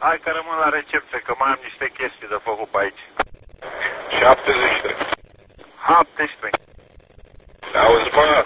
Hai că rămân la recepție, că mai am niște chestii de făcut pe aici. 73. 17. Auzi, bă?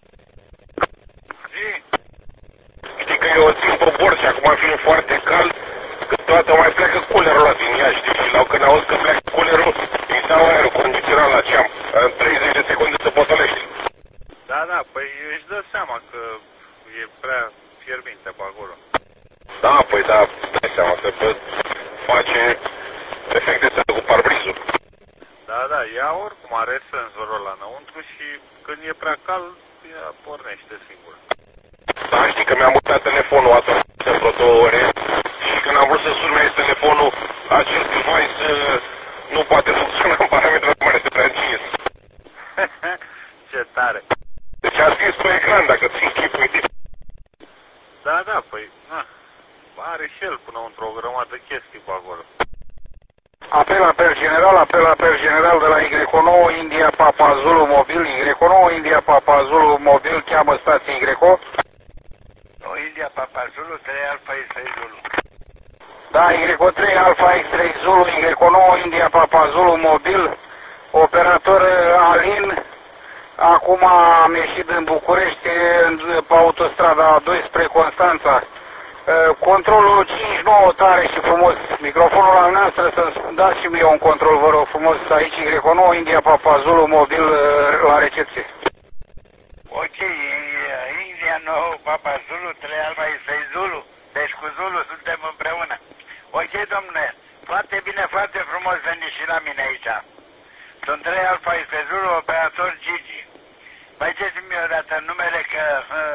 Zi? Știi că eu o țin pe bord și acum fiind foarte cald, că toată mai pleacă culerul ăla din Iași, știi? Și când auzi că pleacă culerul, îmi dau aerul condiționat la ceam. În 30 de secunde se potolește. Da, păi își dă seama că e prea fierbinte pe acolo. Da, păi da, dai seama, se pot face efecte cu parbrizul. Da, ea oricum are senzorul ăla înăuntru și când e prea cald, ea pornește singur. Da, știi că mi-am mutat telefonul atunci de vreo 2 ore și când am vrut să sun mai telefonul, acest device nu poate funcționa în parametrul mare de prea încins. Ce tare! Deci a scris pe ecran dacă ți închipui. Da, păi, are și el până într-o grămadă de chestii pe acolo. Apel general de la Y9 India Papa Zulu Mobil, Y9 India Papa Zulu Mobil, cheamă stație YO. No, India Papa Zulu 3 Alpha X3 Zulu. Da, Y3 Alpha X3 Zulu, Y9 India Papa Zulu Mobil, operator Alin. Acum am ieșit în București, pe autostrada 2 spre Constanța. Controlul 5-9 tare și frumos. Microfonul al noastră să-mi dați și mie un control, vă rog frumos, aici Y9 India Papa Zulu Mobil la recepție. Ok, India 9 Papa Zulu 3 Alpha X3 Zulu. Deci cu Zulu suntem împreună. Ok, domnule, foarte bine, foarte frumos veniți și la mine aici. Sunt 3 Alpha X3 Zulu, operator Gigi. Băgeți-mi o dată numele că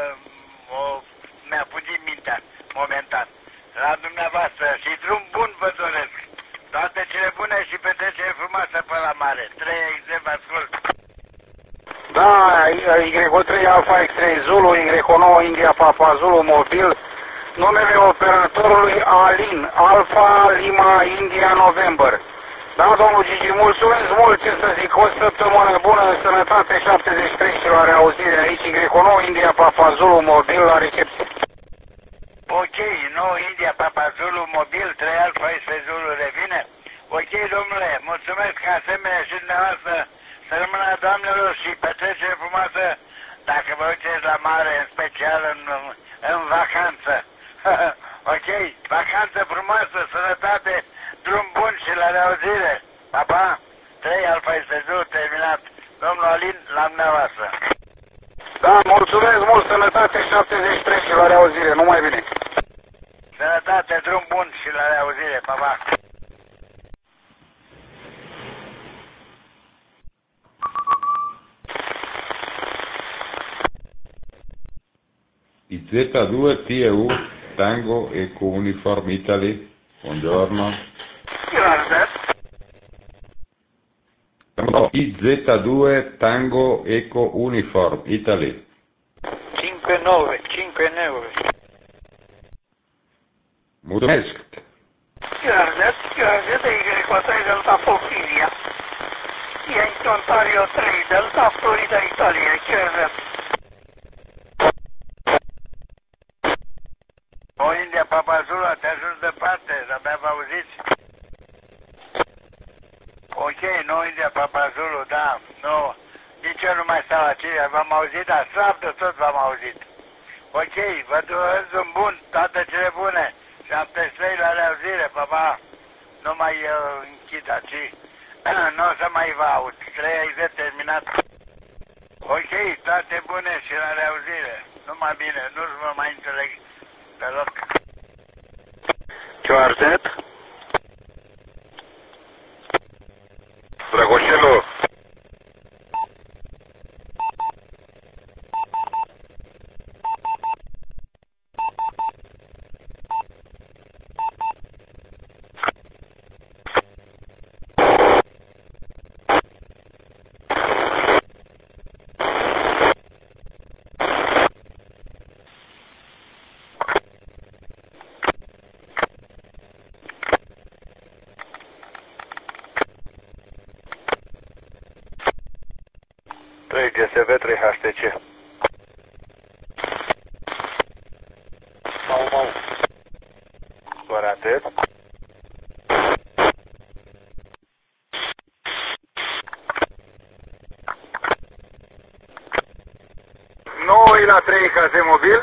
mi-a fugit mintea momentan. La dumneavoastră și drum bun vă doresc. Toate cele bune și petrecere frumoasă pe la mare. 3 vă ascult. Da, Y3 Alpha X3 Zulu, Y9 India Papa Zulu Mobil, numele operatorului Alin, Alpha Lima India November. Da, domnul Gigi, mulțumesc mult, ce să zic, o săptămână bună, în sănătate, 73 și la reauzire aici, Y9 India Papa Zulu Mobil la recepție. Ok, 9 India Papa Zulu Mobil, 3 Alpha X3 Zulu revine. Ok, domnule, mulțumesc ca asemenea și dumneavoastră, să rămână doamnelor și petrecere frumoasă, dacă vă duceți la mare, în special în vacanță. Ok, vacanță frumoasă, sănătate, drum bun și la reauzire. Pa, 3 Alpha X3 Zulu terminat. Domnul Alin, la dumneavoastră. Da, mulțumesc mult, sănătate, 73 și la reauzire, numai bine. Sănătate, drum bun și la reauzire, pa. IZ2 TU Tango Eco Uniform Italy, buongiorno. IZ2 Tango Eco Uniform Italy. 59. Mulțumesc. Grazie, Y4 Delta Porfiria. Yankee Ontario 3 Delta Florida Italia, chiar. O India Papa Zulu, te ajuns departe, de-abia vă auziți? Ok, nu India Papa Zulu, da, nu, nici eu nu mai stau aici, v-am auzit, dar slab de tot v-am auzit. Ok, vă doresc un bun, toate cele bune, 73 la reauzire, pa, nu mai închid aici, nu o să mai vă aud, 3 terminat. Ok, toate bune și la reauzire, numai bine, nu-ți mă mai înțeleg deloc. QRZ? Drăgoșelu, GSV 3 HTC. Mau. Doar atât? la 3 case mobil.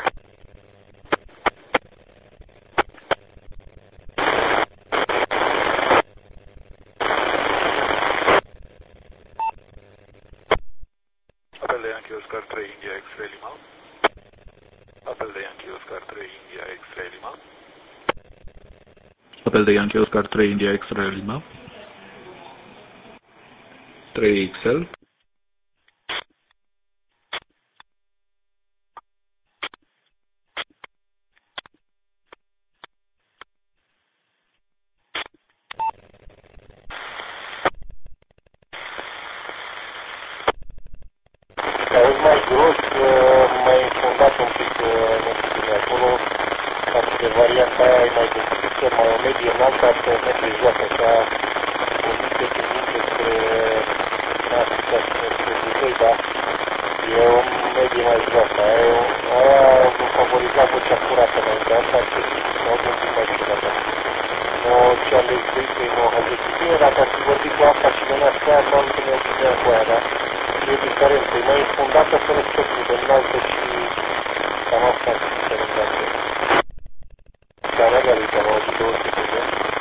Apel de Yankee Oscar 3 India X-Ray Lima. Apel de Yankee Oscar 3 India X-Ray Lima. Apel de Yankee Oscar 3 India X-Ray Lima. 3XL. Auzi mai gros, mai înfundat un pic, nu știu bine acolo, față de varianta aia e mai deschisă, mai o medie înaltă, să merge joasă, așa, o mică tendință spre Africa și spre Dutoi, dar e o medie mai joasă, aia vă favoriza cu cea curată înainte, asta ar fi, sau un pic mai curată. Nu cea lezbuită, nu o hăzeți. Bine, dacă ați vorbit cu asta și veneați aia, n-am întâlnit cu aia, dar e diferență, e mai infundată fără stocul de înaltă și cam asta ar fi diferența. Cam egalită, am auzit 200 de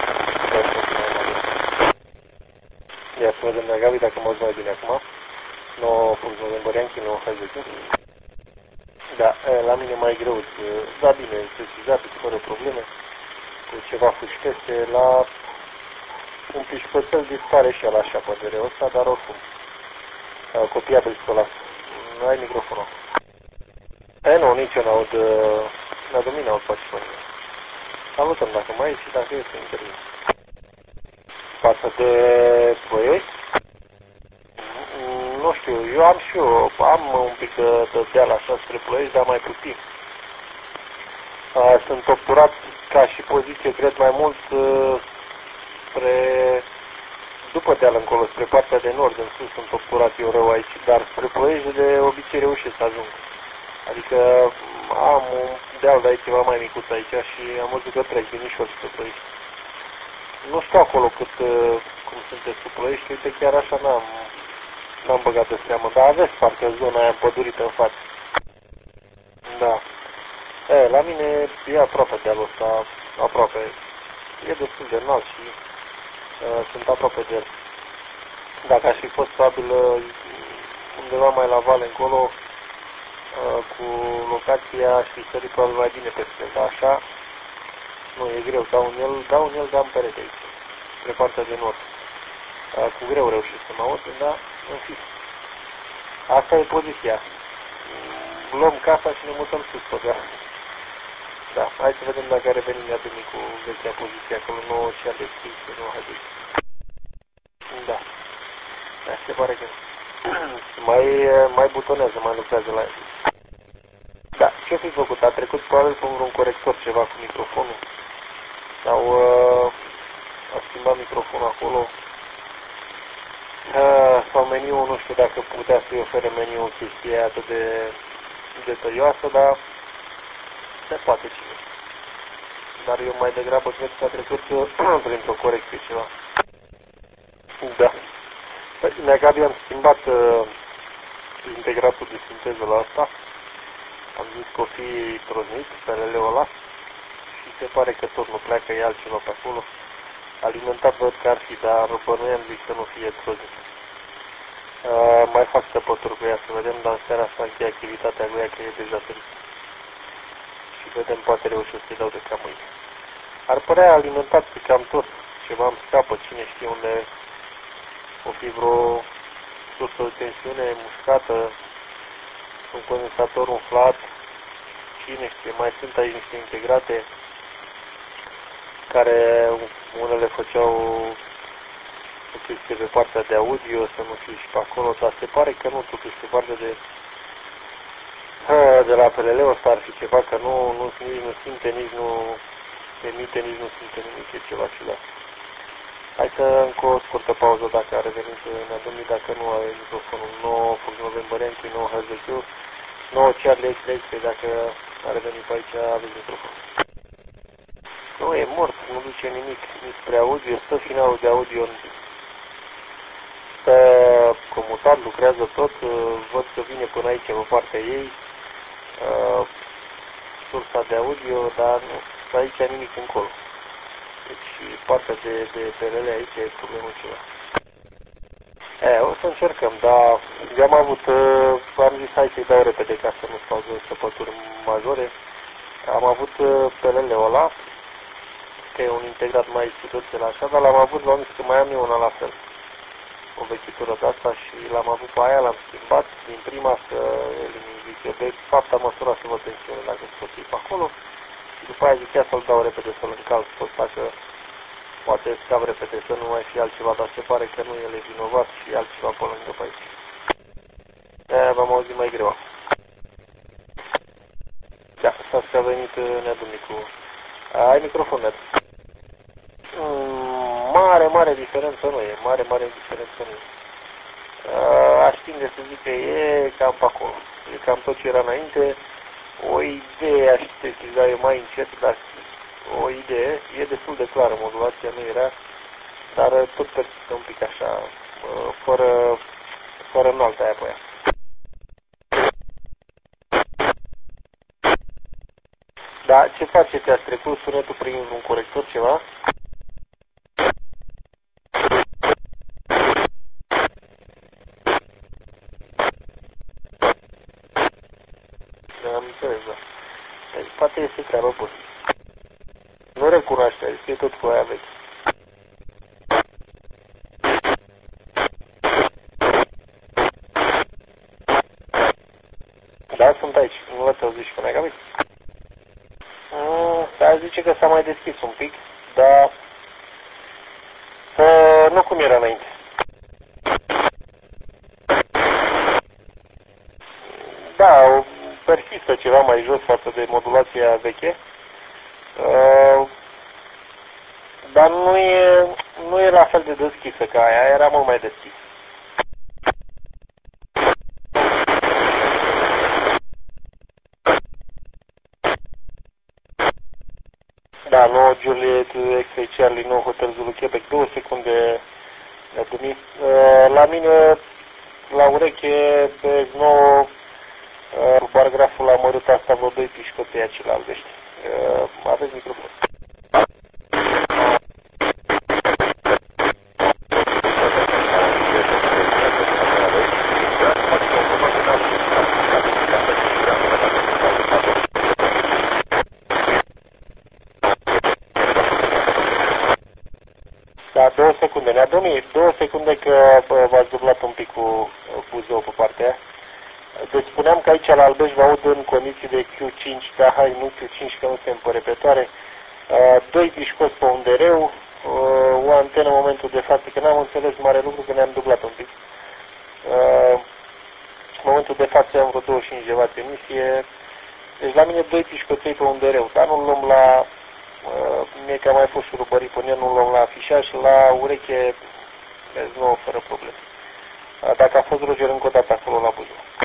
ia să vedem la Gabi dacă mă auzi mai bine acum. 9 noiembrie, Anchi, 9 Hazechi. Da, la mine mai greu, da bine, precizabil, fără probleme, cu ceva fuștese, la un pișpățel dispare și el așa păderea ăsta, dar oricum. Copiabil să o las. Ai microfonul. Nu, nici eu n-aud. La domnul n-aud face fără. Salutăm dacă mai e și dacă e să intervin. Față de băieți, nu știu, eu am și eu, am un pic de deal așa spre Ploiești, dar mai puțin. Sunt obturat ca și poziție, cred, mai mult spre... După deal încolo, spre partea de nord, în sus, sunt obturat eu rău aici, dar spre Ploiești de obicei reușesc să ajung. Adică am un deal de aici ceva mai micuț aici și am văzut că trec binișor spre Ploiești. Nu știu acolo cum sunteți cu Ploiești, uite, chiar așa n-am băgat de seamă, dar aveți parcă zona aia împădurită în față. Da. La mine e aproape dealul ăsta, aproape. E destul de înalt și sunt aproape de el. Dacă aș fi fost probabil undeva mai la vale încolo, cu locația aș fi sărit probabil mai bine pe spre, dar așa nu e greu, dau un el, dau în perete aici, spre partea de nord. Cu greu reușesc să mă aud, dar în fi. Asta e poziția. Luăm casa și ne mutăm sus pe deal. Da, hai să vedem dacă revenim iată cu vechea poziție acolo, nouă și de extinție, nu haideți. Da. Da, se pare că mai butonează, mai lucrează la el. Da, ce fi făcut? A trecut probabil pe un corector ceva cu microfonul. Sau a schimbat microfonul acolo. Sau meniul, nu știu dacă putea să-i ofere meniul chestia atât de tăioasă, dar se poate cine. Dar eu mai degrabă cred că a trecut printr-o corecție ceva. Da. Păi, Gabi, am schimbat integratul de sinteză la asta. Am zis că o fi troznit, PLL-ul ăla. Și se pare că tot nu pleacă, e altceva pe acolo. Alimentat văd că ar fi, dar bănuiam zic să nu fie troznit. Mai fac săpături cu ea să vedem, dar în seara asta încheie activitatea cu ea că e deja târziu. Și vedem, poate reușesc să-i dau de cam mâine. Ar părea alimentat pe cam tot. Ceva îmi scapă, cine știe unde o fi vreo sursă de tensiune mușcată, un condensator umflat, cine știe, mai sunt aici niște integrate care unele făceau o chestie pe partea de audio, să nu fie și pe acolo, dar se pare că nu, totuși pe partea de la PLL-ul ăsta ar fi ceva, că nici nu simte, nici nu emite, nici nu simte nimic, e ceva ciudat. Hai să încă o scurtă pauză dacă a revenit Neadumii, dacă nu are microfonul 9 noiembrie, Anchi, 9 HZQ, 9 Charlie X-Ray, dacă a revenit pe aici, aveți microfonul. Nu, e mort, nu duce nimic, nici spre audio, stă finalul de audio, stă comutat, lucrează tot, văd că vine până aici pe partea ei, sursa de audio, dar nu, aici nimic încolo. Deci partea de PLL aici e problemă ceva. O să încercăm, dar eu am zis hai să-i dau repede ca să nu stau de săpături majore. Am avut PLL-ul ăla, că e un integrat mai ciudățel așa, dar l-am avut, v-am zis că mai am eu una la fel. O vechitură de asta și l-am avut pe aia, l-am schimbat din prima să elimin, zic eu, de fapt am măsurat să văd tensiune dacă se pot fi pe acolo și după aia zic ia să-l dau repede, să-l încalc tot așa că poate scap repede să nu mai fie altceva, dar se pare că nu el e vinovat și altceva pe lângă pe aici. De-aia v-am auzit mai greu. Da, s-a venit Nedumicu. Ai microfon, Ned. Mare diferență nu e, mare diferență nu e. Aș tinde să zic că e cam pe acolo. E cam tot ce era înainte. O idee aș sesiza eu mai încet, dar o idee, e destul de clară, modulația nu era, dar tot persistă un pic așa, fără înaltă aia pe ea. Da, ce faceți? Ați trecut sunetul prin un corector ceva? Am înțeles, da. Deci, poate este treabă bună. Nu recunoaște, adică e tot cu aia vechi. Da, sunt aici. Nu l-ați auzit și până aici. Aș zice că s-a mai deschis un pic, dar nu cum era înainte. Da, persistă ceva mai jos față de modulația veche, dar nu e la fel de deschisă ca aia, era mult mai deschisă. Da, 9 Juliet, X-Ray Charlie, 9 Hotel Zulu Quebec, 2 secunde Nedumi. La mine, la ureche, pe 9, bargraful a mărât asta vreo 2 pișcote aia ce la albește. Aveți microfon. Da, 2 secunde. Ne-a domnit 2 secunde că v-ați dublat un pic cu buzău pe partea aia. Deci spuneam că aici la Albești vă aud în condiții de Q5, da, hai, nu Q5 că nu suntem pe repetoare, 2 pișcoți pe undereu, o antenă în momentul de față, că n-am înțeles mare lucru că ne-am dublat un pic. În momentul de față am vreo 25 de W emisie, deci la mine 2 pișcoței pe undereu, dar nu-l luăm la, mie că a mai fost șurubării până el, nu-l luăm la afișaj, la ureche, vezi, nu, fără probleme. Dacă a fost Roger încă o dată acolo la Buzău.